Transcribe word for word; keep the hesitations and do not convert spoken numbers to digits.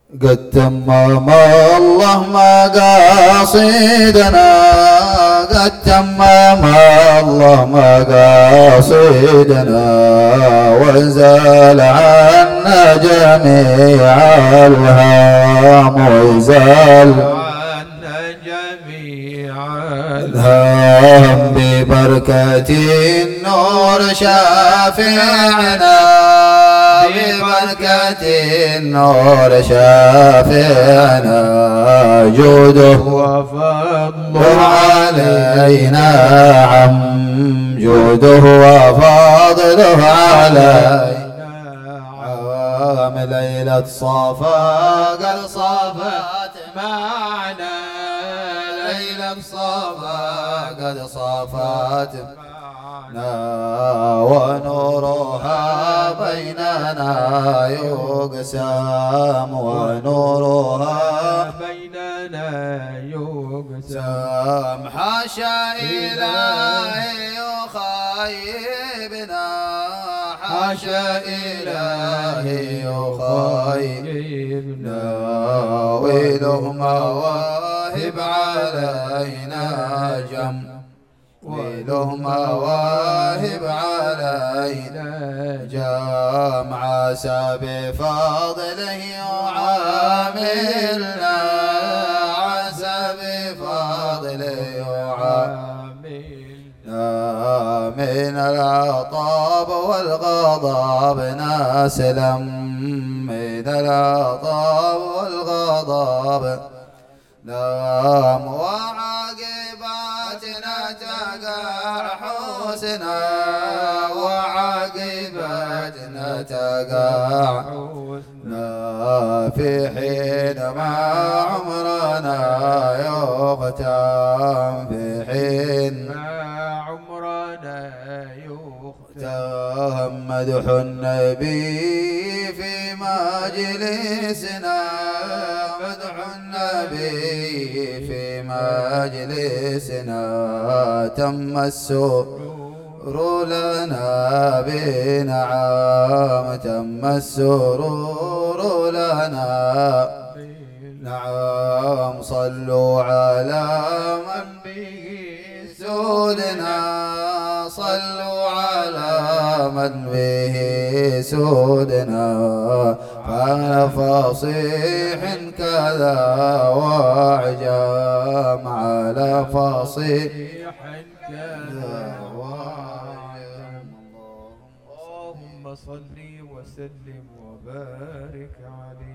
قد تمم الله مقاصدنا، قد تمم الله مقاصدنا، وانزل عنا جميع الهام، وانزل عنا جميع الهام، ببركة النور شافعنا، ببركة النور شافعنا، جوده وفضله علينا عم، جوده وفضله علينا عم، ليلة صفا قد صفت معنا، ليلة صفا قد صفت معنا، ونورها بيننا يقسم، ونورها بيننا يقسم، حاشا إلهي يخيبنا، حاشا إلهي يخيبنا، وله مواهب علينا جم، وله مواهب علينا جام، عسى بفضله يعاملنا، عسى بفضله يعاملنا، من العطاب والغضب نسلم، من العطاب والغضب نام، وعاقباتنا تقع حسنا، وعاقباتنا تقع حسنا، في حين ما عمرنا يختم، في حين ما عمرنا يختم، مدح النبي في مجلسنا، مدح النبي في مجلسنا، تم السرور لنا بنعم، تم السرور لنا نعم، صلوا على من به سودنا، صلوا على من به سودنا، فأنا فصيح كذا وعجام، على فصيح كذا وعجام، اللهم صل وسلم وبارك عليه.